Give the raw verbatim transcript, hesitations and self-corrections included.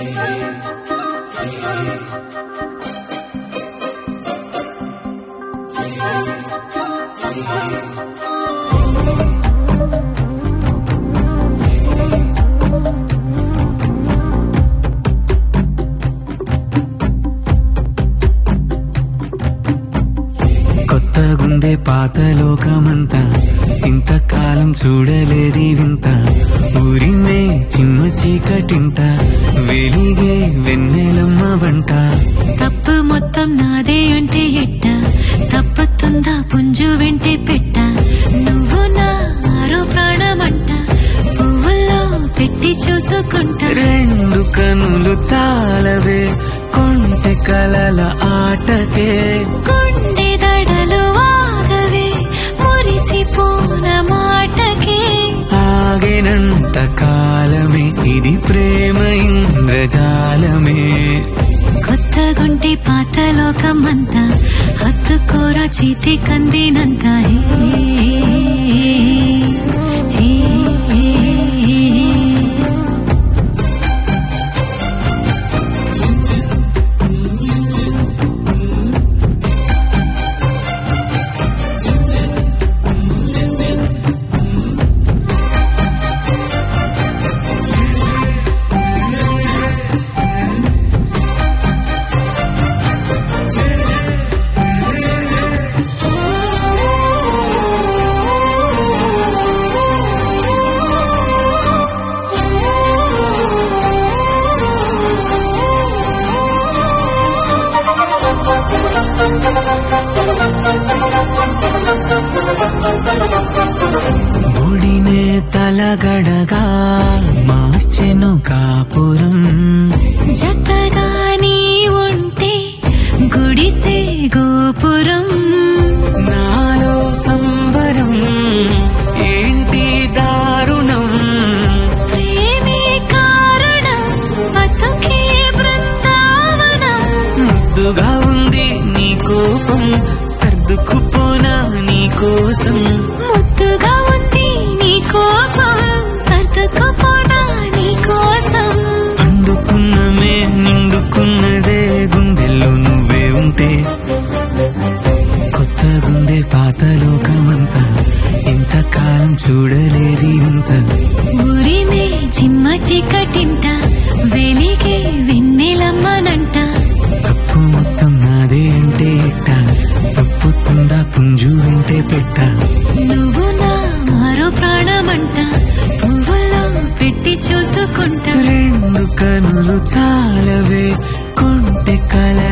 కొత్తగుందే పాత లోకమంతా, ఇంతకాలం చూడలేది వింత. ఊరిమే చిమ్మ చీకటింట, వెలిగే వెన్నెలమ్మ వంట. తప్పు మొత్తం నాదే అంటే ఎట్ట, తప్పుతుందా పుంజు వెంటే పెట్ట. నువ్వు నా ఆరో ప్రాణమంట, పువ్వుల్లో పెట్టి చూసుకుంటా. రెండు కనులు చాలవే కొంటె కలల ఆటకే, కొండె దడలు ఆగవే మురిసిపోన మాటకే. ఆగేనంత కాలమే ఇది ప్రేమ ఇంద్రజాలమే. కొత్తగుంటే పాత లోకమంతా, హత్తుకోరా చేతి కందినంత. ఒడినే తలగడగా మార్చెను కాపురం. జతగా నీ ఉంటే గుడిసే గోపురం. నాలో సంబరం ఏంటి దారుణం, ప్రేమే కారణం బతుకే బృందావనం. ముద్దుగా ఉంది నీ కోపం, సర్దుకుపోనా నీ కోసం. ముద్దుగా ఉంది నీ కోపం, సర్దుకుపోనా నీ కోసం. అండుకున్నమే నిండుకున్నదే గుండెల్లో నువ్వే ఉంటే. కొత్తగుందే పాత లోకమంతా, ఇంతకాలం చూడలేది ఇంత. ఊరిమే చిమ్మ చీకటింట, వెలిగే వెన్నెలమ్మనంట. తప్పు మొత్తం నాదే అంటే ఎట్ట, తప్పుతుందా పుంజు వెంటే పెట్ట. నువ్వు నా మరో ప్రాణమంట, పువ్వుల్లో పెట్టి చూసుకుంటా. రెండు కనులు చాలవే కొంటె కల